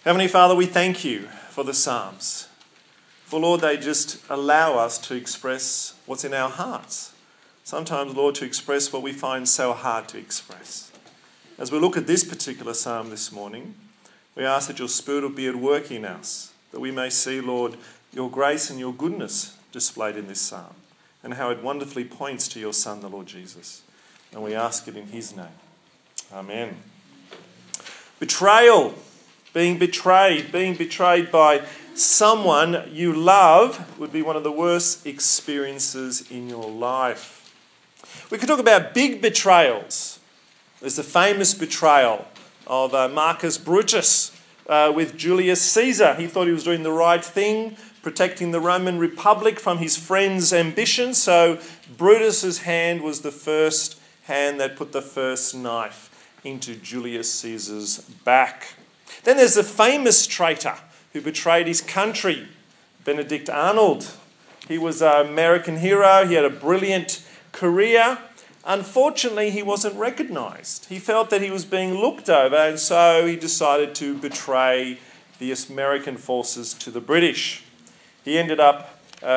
Heavenly Father, we thank you for the Psalms. For, Lord, they just allow us to express what's in our hearts. Sometimes, Lord, to express what we find so hard to express. As we look at this particular psalm this morning, we ask that your Spirit will be at work in us, that we may see, Lord, your grace and your goodness displayed in this psalm, and how it wonderfully points to your Son, the Lord Jesus. And we ask it in his name. Amen. Betrayal. Being betrayed by someone you love would be one of the worst experiences in your life. We could talk about big betrayals. There's the famous betrayal of Marcus Brutus with Julius Caesar. He thought he was doing the right thing, protecting the Roman Republic from his friend's ambition. So Brutus's hand was the first hand that put the first knife into Julius Caesar's back. Then there's the famous traitor who betrayed his country, Benedict Arnold. He was an American hero. He had a brilliant career. Unfortunately, he wasn't recognised. He felt that he was being looked over, and so he decided to betray the American forces to the British. He ended up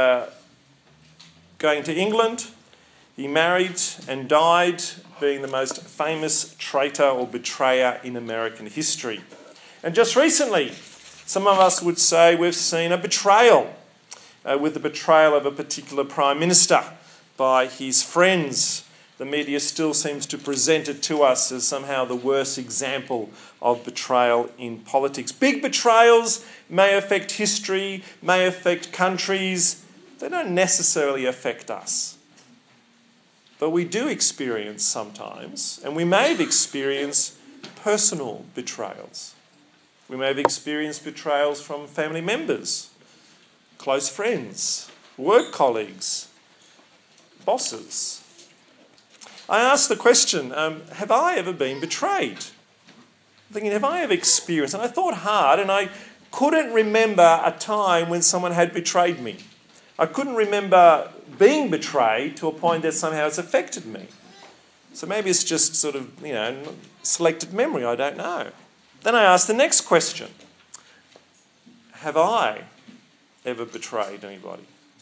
going to England. He married and died, being the most famous traitor or betrayer in American history. And just recently, some of us would say we've seen a betrayal, with the betrayal of a particular Prime Minister by his friends. The media still seems to present it to us as somehow the worst example of betrayal in politics. Big betrayals may affect history, may affect countries. They don't necessarily affect us. But we do experience sometimes, and we may have experienced personal betrayals. We may have experienced betrayals from family members, close friends, work colleagues, bosses. I asked the question, have I ever been betrayed? I'm thinking, have I ever experienced? And I thought hard, and I couldn't remember a time when someone had betrayed me. I couldn't remember being betrayed to a point that somehow it's affected me. So maybe it's just sort of, selected memory, I don't know. Then I asked the next question. Have I ever betrayed anybody?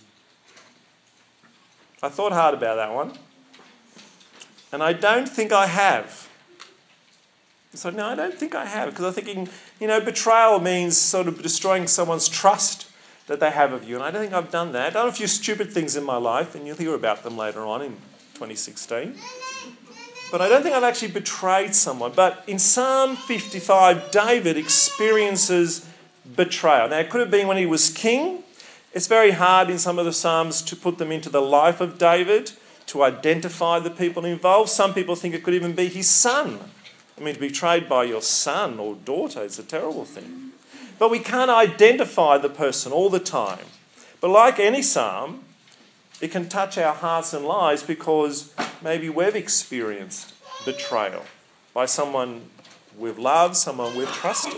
I thought hard about that one. And I don't think I have. So no, I don't think I have. Because I'm thinking, betrayal means sort of destroying someone's trust that they have of you. And I don't think I've done that. I've done a few stupid things in my life, and you'll hear about them later on in 2016. But I don't think I've actually betrayed someone. But in Psalm 55, David experiences betrayal. Now, it could have been when he was king. It's very hard in some of the Psalms to put them into the life of David, to identify the people involved. Some people think it could even be his son. To be betrayed by your son or daughter is a terrible thing. But we can't identify the person all the time. But like any psalm, it can touch our hearts and lives because maybe we've experienced betrayal by someone we've loved, someone we've trusted.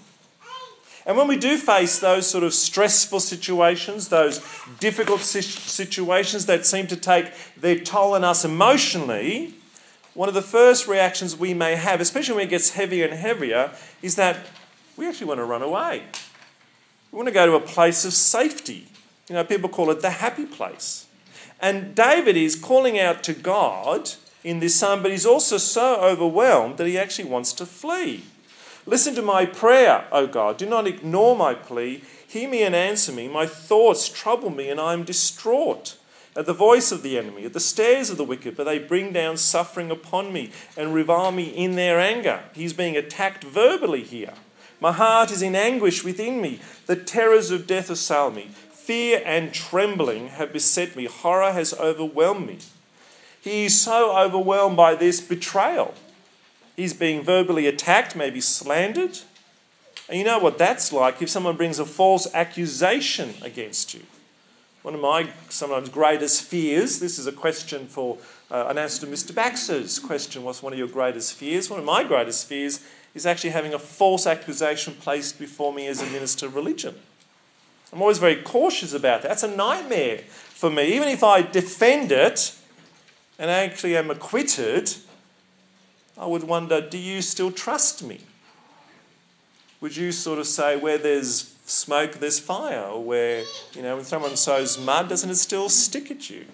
And when we do face those sort of stressful situations, those difficult situations that seem to take their toll on us emotionally, one of the first reactions we may have, especially when it gets heavier and heavier, is that we actually want to run away. We want to go to a place of safety. People call it the happy place. And David is calling out to God in this psalm, but he's also so overwhelmed that he actually wants to flee. Listen to my prayer, O God. Do not ignore my plea. Hear me and answer me. My thoughts trouble me and I am distraught at the voice of the enemy, at the stares of the wicked, but they bring down suffering upon me and revile me in their anger. He's being attacked verbally here. My heart is in anguish within me. The terrors of death assail me. Fear and trembling have beset me. Horror has overwhelmed me. He is so overwhelmed by this betrayal. He's being verbally attacked, maybe slandered. And you know what that's like if someone brings a false accusation against you. One of my sometimes greatest fears, this is a question for an answer to Mr. Baxter's question, what's one of your greatest fears? One of my greatest fears is actually having a false accusation placed before me as a minister of religion. I'm always very cautious about that. That's a nightmare for me. Even if I defend it and actually am acquitted, I would wonder, do you still trust me? Would you sort of say where there's smoke, there's fire? Or where, when someone sows mud, doesn't it still stick at you?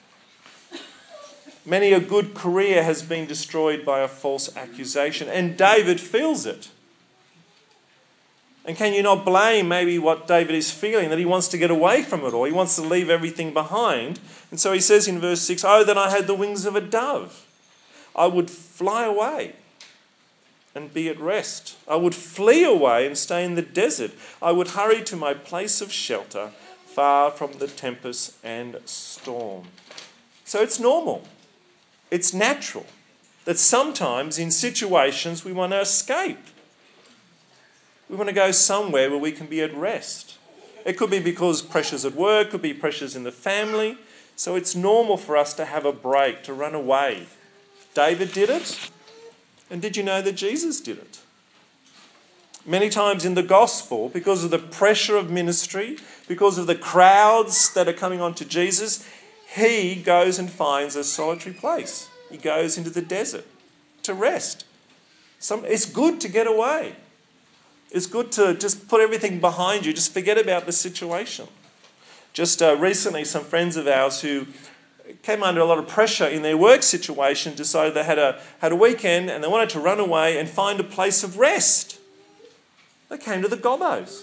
Many a good career has been destroyed by a false accusation, and David feels it. And can you not blame maybe what David is feeling, that he wants to get away from it all? He wants to leave everything behind. And so he says in verse 6, "Oh, that I had the wings of a dove. I would fly away and be at rest. I would flee away and stay in the desert. I would hurry to my place of shelter, far from the tempest and storm." So it's normal. It's natural that sometimes in situations we want to escape. We want to go somewhere where we can be at rest. It could be because pressures at work, could be pressures in the family. So it's normal for us to have a break, to run away. David did it. And did you know that Jesus did it? Many times in the gospel, because of the pressure of ministry, because of the crowds that are coming on to Jesus, he goes and finds a solitary place. He goes into the desert to rest. It's good to get away. It's good to just put everything behind you, just forget about the situation. Just recently, some friends of ours who came under a lot of pressure in their work situation decided they had a weekend and they wanted to run away and find a place of rest. They came to the Gobbos.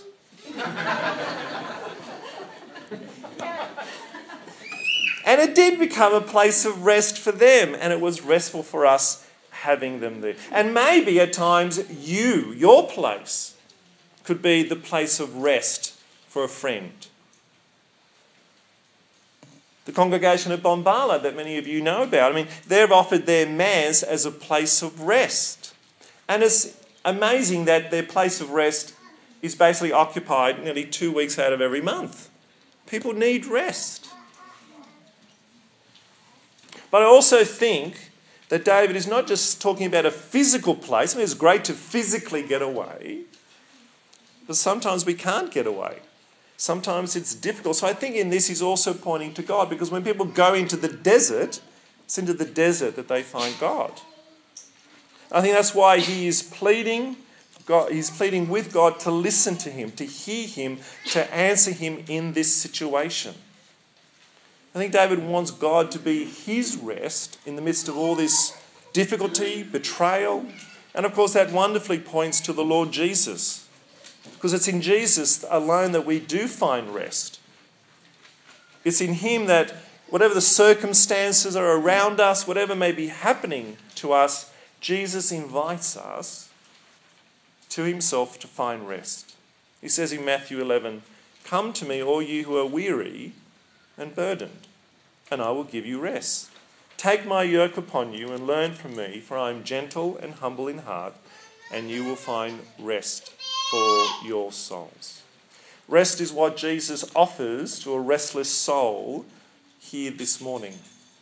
And it did become a place of rest for them, and it was restful for us having them there. And maybe at times your place could be the place of rest for a friend. The congregation at Bombala that many of you know about, they've offered their Mass as a place of rest. And it's amazing that their place of rest is basically occupied nearly 2 weeks out of every month. People need rest. But I also think that David is not just talking about a physical place. It's great to physically get away, but sometimes we can't get away. Sometimes it's difficult. So I think in this he's also pointing to God, because when people go into the desert, it's into the desert that they find God. I think that's why he is pleading with God to listen to him, to hear him, to answer him in this situation. I think David wants God to be his rest in the midst of all this difficulty, betrayal. And of course that wonderfully points to the Lord Jesus, because it's in Jesus alone that we do find rest. It's in him that whatever the circumstances are around us, whatever may be happening to us, Jesus invites us to himself to find rest. He says in Matthew 11, "Come to me, all you who are weary and burdened, and I will give you rest. Take my yoke upon you and learn from me, for I am gentle and humble in heart, and you will find rest for your souls." Rest is what Jesus offers to a restless soul here this morning.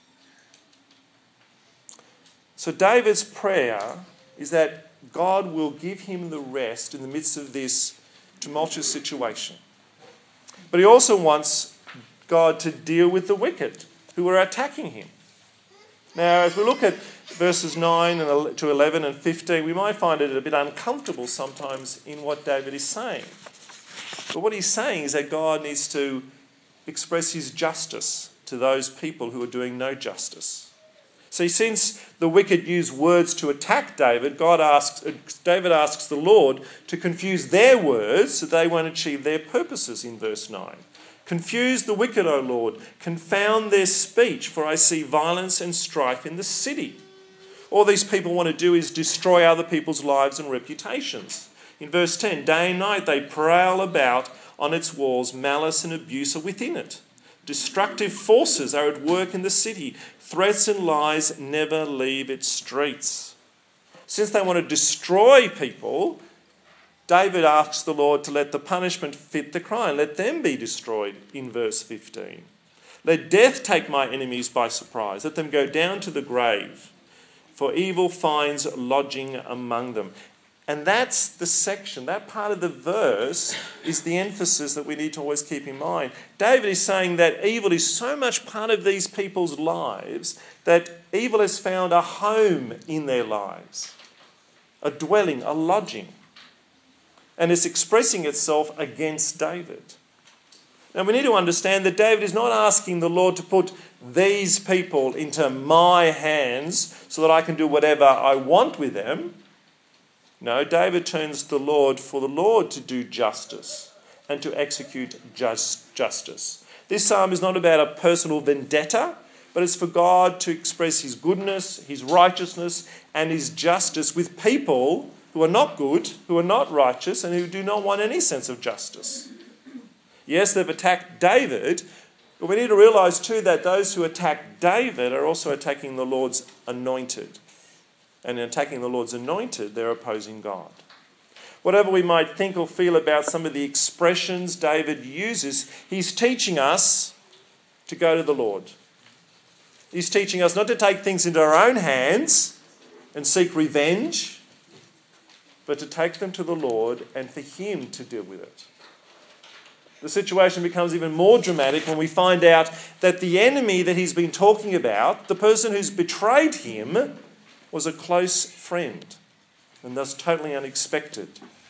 So David's prayer is that God will give him the rest in the midst of this tumultuous situation. But he also wants God to deal with the wicked who are attacking him. Now, as we look at verses 9 to 11 and 15, we might find it a bit uncomfortable sometimes in what David is saying. But what he's saying is that God needs to express his justice to those people who are doing no justice. See, since the wicked use words to attack David, David asks the Lord to confuse their words so they won't achieve their purposes in verse 9. "Confuse the wicked, O Lord, confound their speech, for I see violence and strife in the city." All these people want to do is destroy other people's lives and reputations. In verse 10, "Day and night they prowl about on its walls, malice and abuse are within it. Destructive forces are at work in the city. Threats and lies never leave its streets." Since they want to destroy people, David asks the Lord to let the punishment fit the crime. Let them be destroyed in verse 15. "Let death take my enemies by surprise. Let them go down to the grave, for evil finds lodging among them." And that's the section, that part of the verse is the emphasis that we need to always keep in mind. David is saying that evil is so much part of these people's lives that evil has found a home in their lives, a dwelling, a lodging. And it's expressing itself against David. Now we need to understand that David is not asking the Lord to put these people into my hands so that I can do whatever I want with them. No, David turns to the Lord for the Lord to do justice and to execute justice. This psalm is not about a personal vendetta, but it's for God to express his goodness, his righteousness, and his justice with people who are not good, who are not righteous, and who do not want any sense of justice. Yes, they've attacked David, but we need to realise too that those who attack David are also attacking the Lord's anointed. And in attacking the Lord's anointed, they're opposing God. Whatever we might think or feel about some of the expressions David uses, he's teaching us to go to the Lord. He's teaching us not to take things into our own hands and seek revenge, but to take them to the Lord and for him to deal with it. The situation becomes even more dramatic when we find out that the enemy that he's been talking about, the person who's betrayed him, was a close friend, and thus totally unexpected.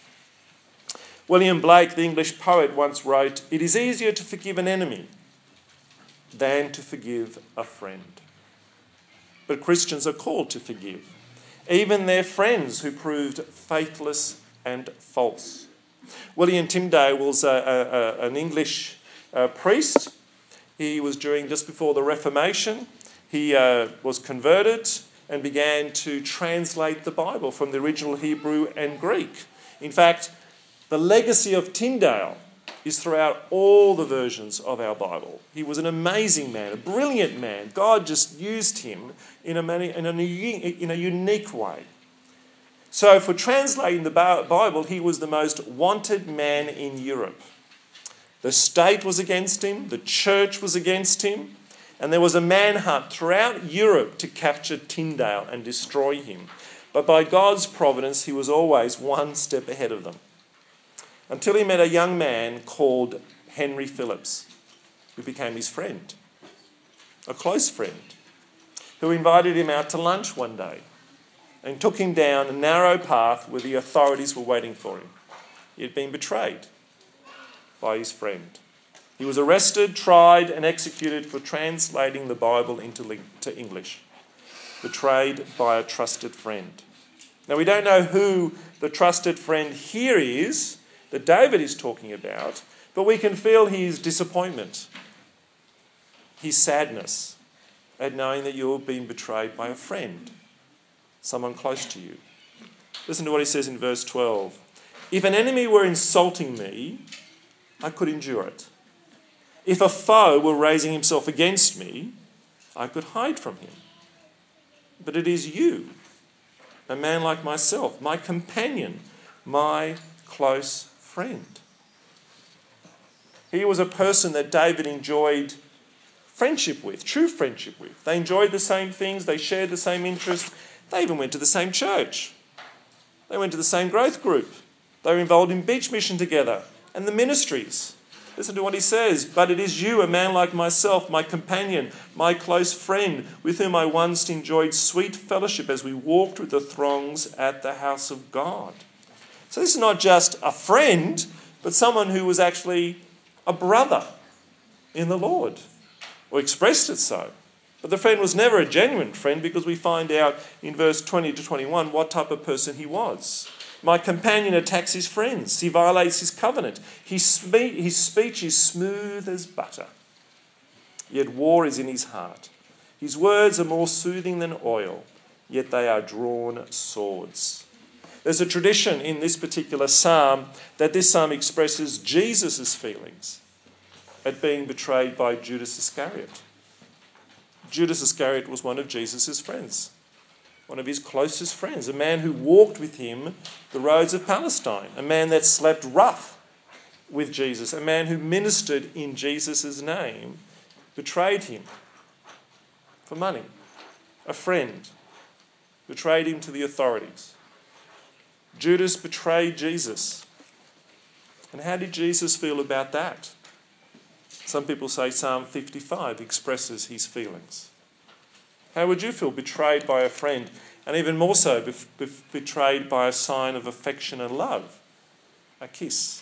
William Blake, the English poet, once wrote, "It is easier to forgive an enemy than to forgive a friend." But Christians are called to forgive, even their friends who proved faithless and false. William Tyndale was an English priest. He was just before the Reformation. He was converted and began to translate the Bible from the original Hebrew and Greek. In fact, the legacy of Tyndale is throughout all the versions of our Bible. He was an amazing man, a brilliant man. God just used him in a unique way. So for translating the Bible, he was the most wanted man in Europe. The state was against him, the church was against him, and there was a manhunt throughout Europe to capture Tyndale and destroy him. But by God's providence, he was always one step ahead of them. Until he met a young man called Henry Phillips, who became his friend, a close friend, who invited him out to lunch one day and took him down a narrow path where the authorities were waiting for him. He had been betrayed by his friend. He was arrested, tried, and executed for translating the Bible into English, betrayed by a trusted friend. Now, we don't know who the trusted friend here is that David is talking about, but we can feel his disappointment, his sadness at knowing that you've been betrayed by a friend, someone close to you. Listen to what he says in verse 12. "If an enemy were insulting me, I could endure it. If a foe were raising himself against me, I could hide from him. But it is you, a man like myself, my companion, my close friend." He was a person that David enjoyed friendship with, true friendship with. They enjoyed the same things, they shared the same interests, they even went to the same church. They went to the same growth group. They were involved in beach mission together and the ministries. Listen to what he says. "But it is you, a man like myself, my companion, my close friend, with whom I once enjoyed sweet fellowship as we walked with the throngs at the house of God." So this is not just a friend, but someone who was actually a brother in the Lord, or expressed it so. But the friend was never a genuine friend, because we find out in verse 20 to 21 what type of person he was. "My companion attacks his friends. He violates his covenant. His speech is smooth as butter, yet war is in his heart. His words are more soothing than oil, yet they are drawn swords." There's a tradition in this particular psalm that this psalm expresses Jesus' feelings at being betrayed by Judas Iscariot. Judas Iscariot was one of Jesus' friends, one of his closest friends, a man who walked with him the roads of Palestine, a man that slept rough with Jesus, a man who ministered in Jesus' name, betrayed him for money. A friend betrayed him to the authorities. Judas betrayed Jesus. And how did Jesus feel about that? Some people say Psalm 55 expresses his feelings. How would you feel betrayed by a friend, and even more so betrayed by a sign of affection and love? a kiss.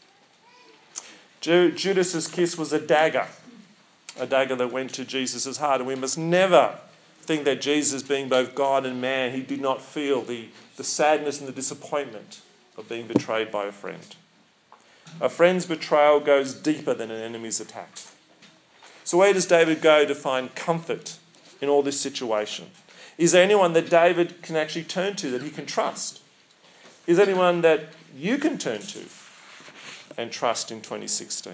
Judas's kiss was a dagger that went to Jesus' heart. And we must never think that Jesus, being both God and man, he did not feel the sadness and the disappointment of being betrayed by a friend. A friend's betrayal goes deeper than an enemy's attack. So where does David go to find comfort in all this situation? Is there anyone that David can actually turn to, that he can trust? Is there anyone that you can turn to and trust in 2016?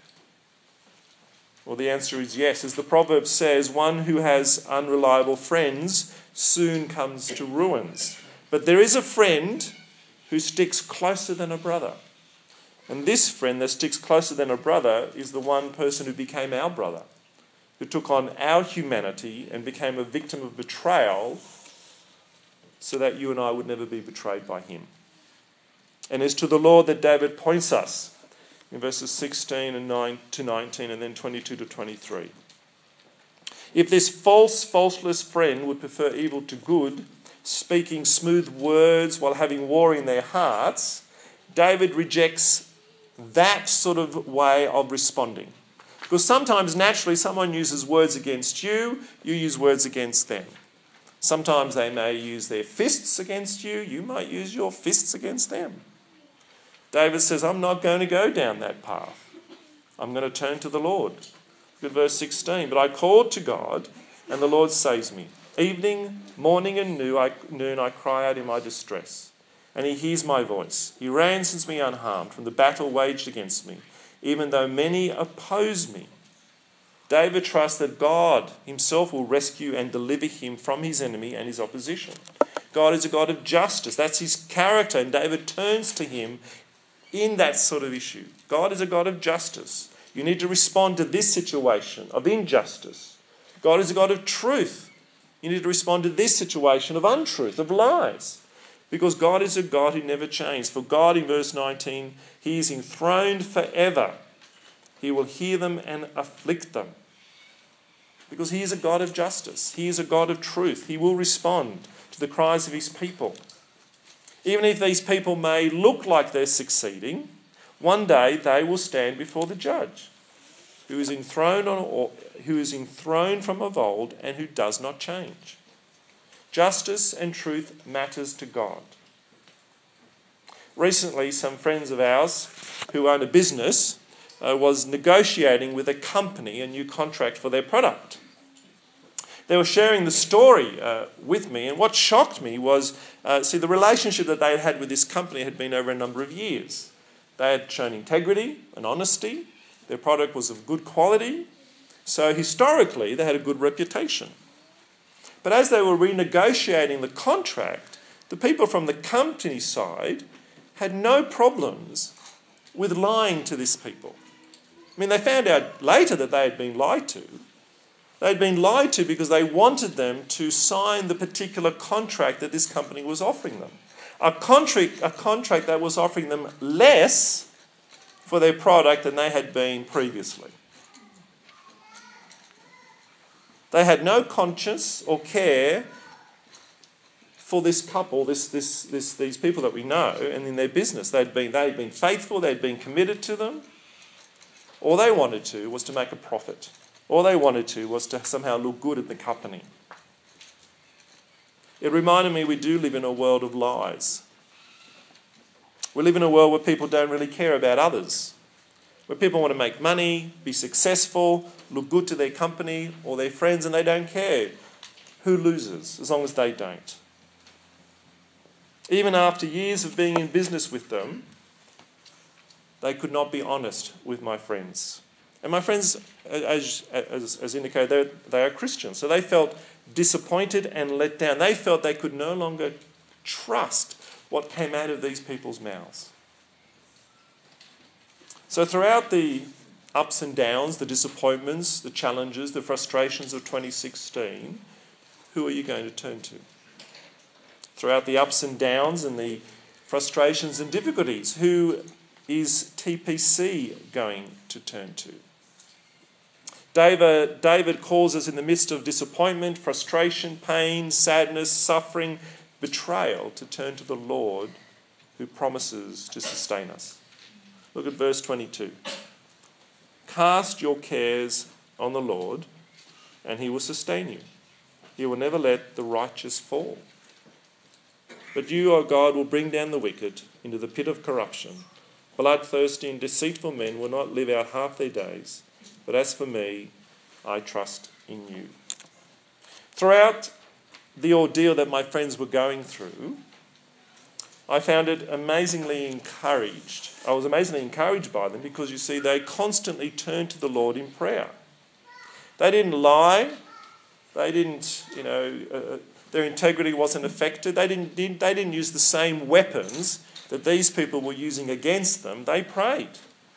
Well, the answer is yes. As the proverb says, one who has unreliable friends soon comes to ruins. But there is a friend who sticks closer than a brother. And this friend that sticks closer than a brother is the one person who became our brother, who took on our humanity and became a victim of betrayal so that you and I would never be betrayed by him. And it's to the Lord that David points us in verses 16 and 9 to 19 and then 22 to 23. If this faultless friend would prefer evil to good, speaking smooth words while having war in their hearts, David rejects that sort of way of responding. Because sometimes naturally someone uses words against you, you use words against them. Sometimes they may use their fists against you, you might use your fists against them. David says, I'm not going to go down that path. I'm going to turn to the Lord. Look at verse 16. But I called to God, and the Lord saves me. Evening, morning and noon I cry out in my distress, and he hears my voice. He ransoms me unharmed from the battle waged against me, even though many oppose me. David trusts that God himself will rescue and deliver him from his enemy and his opposition. God is a God of justice. That's his character, and David turns to him in that sort of issue. God is a God of justice. You need to respond to this situation of injustice. God is a God of truth. You need to respond to this situation of untruth, of lies. Because God is a God who never changes. For God, in verse 19, he is enthroned forever. He will hear them and afflict them. Because he is a God of justice. He is a God of truth. He will respond to the cries of his people. Even if these people may look like they're succeeding, one day they will stand before the judge, who is enthroned from of old and who does not change. Justice and truth matters to God. Recently, some friends of ours who own a business was negotiating with a company a new contract for their product. They were sharing the story with me, and what shocked me was, the relationship that they had with this company had been over a number of years. They had shown integrity and honesty. Their product was of good quality. So historically, they had a good reputation. But as they were renegotiating the contract, the people from the company side had no problems with lying to these people. I mean, they found out later that they had been lied to. They'd been lied to because they wanted them to sign the particular contract that this company was offering them. A contract that was offering them less for their product than they had been previously. They had no conscience or care for this couple, these people that we know, and in their business. They'd been faithful, they'd been committed to them. All they wanted to was to make a profit. All they wanted to was to somehow look good at the company. It reminded me we do live in a world of lies. We live in a world where people don't really care about others, where people want to make money, be successful, look good to their company or their friends, and they don't care who loses as long as they don't. Even after years of being in business with them, they could not be honest with my friends. And my friends, as indicated, they are Christians. So they felt disappointed and let down. They felt they could no longer trust what came out of these people's mouths. So throughout the ups and downs, the disappointments, the challenges, the frustrations of 2016, who are you going to turn to? Throughout the ups and downs and the frustrations and difficulties, who is TPC going to turn to? David calls us in the midst of disappointment, frustration, pain, sadness, suffering, betrayal to turn to the Lord who promises to sustain us. Look at verse 22. Cast your cares on the Lord, and he will sustain you. He will never let the righteous fall. But you, O God, will bring down the wicked into the pit of corruption. Bloodthirsty and deceitful men will not live out half their days. But as for me, I trust in you. Throughout the ordeal that my friends were going through, I found it amazingly encouraged. I was amazingly encouraged by them because, you see, they constantly turned to the Lord in prayer. They didn't lie. They didn't, their integrity wasn't affected. They didn't use the same weapons that these people were using against them. They prayed.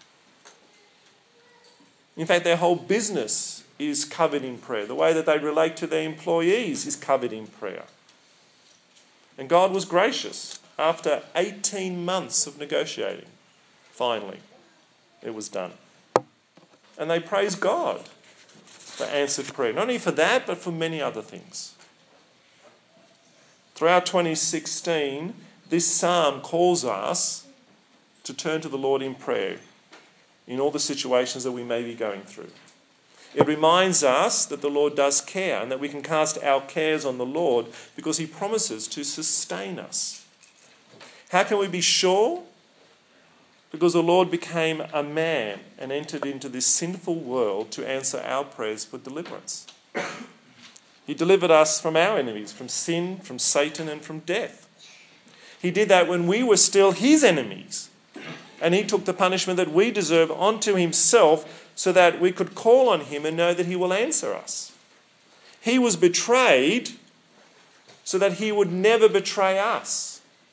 In fact, their whole business is covered in prayer. The way that they relate to their employees is covered in prayer. And God was gracious. After 18 months of negotiating, finally, it was done. And they praised God for answered prayer. Not only for that, but for many other things. Throughout 2016, this psalm calls us to turn to the Lord in prayer in all the situations that we may be going through. It reminds us that the Lord does care and that we can cast our cares on the Lord because he promises to sustain us. How can we be sure? Because the Lord became a man and entered into this sinful world to answer our prayers for deliverance. He delivered us from our enemies, from sin, from Satan, and from death. He did that when we were still his enemies. And he took the punishment that we deserve onto himself so that we could call on him and know that he will answer us. He was betrayed so that he would never betray us.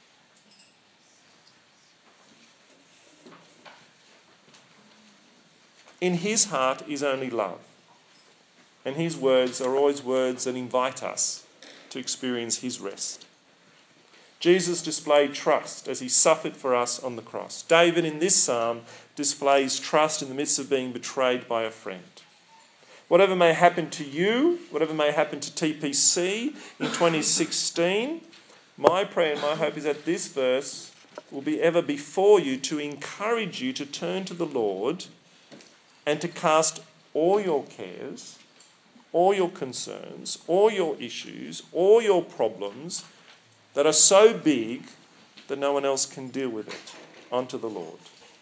In his heart is only love. And his words are always words that invite us to experience his rest. Jesus displayed trust as he suffered for us on the cross. David in this psalm displays trust in the midst of being betrayed by a friend. Whatever may happen to you, whatever may happen to TPC in 2016, my prayer and my hope is that this verse will be ever before you to encourage you to turn to the Lord and to cast all your cares, all your concerns, all your issues, all your problems that are so big that no one else can deal with it onto the Lord.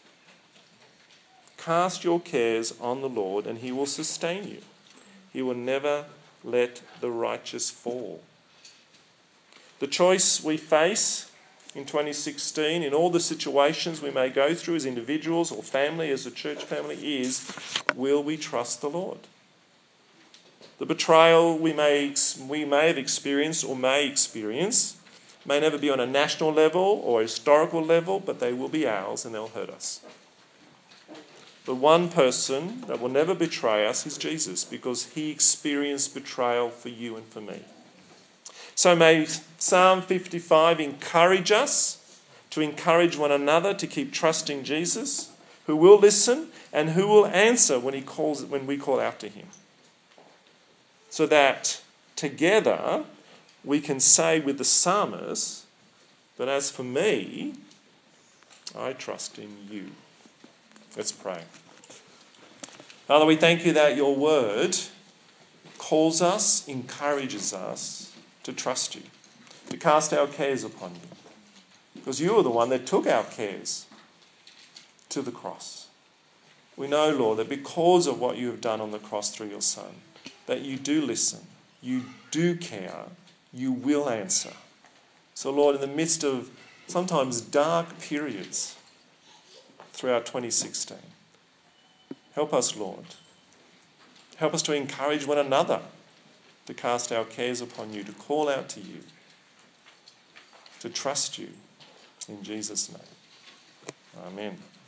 Cast your cares on the Lord and he will sustain you. He will never let the righteous fall. The choice we face in 2016, in all the situations we may go through as individuals or family, as a church family, is, will we trust the Lord? The betrayal we may have experienced or may experience may never be on a national level or a historical level, but they will be ours and they'll hurt us. The one person that will never betray us is Jesus, because he experienced betrayal for you and for me. So may Psalm 55 encourage us to encourage one another to keep trusting Jesus, who will listen and who will answer when we call out to him. So that together we can say with the psalmist, but as for me, I trust in you. Let's pray. Father, we thank you that your word calls us, encourages us to trust you, to cast our cares upon you. Because you are the one that took our cares to the cross. We know, Lord, that because of what you have done on the cross through your Son, that you do listen, you do care, you will answer. So, Lord, in the midst of sometimes dark periods throughout 2016, help us, Lord. Help us to encourage one another to cast our cares upon you, to call out to you, to trust you. In Jesus' name. Amen.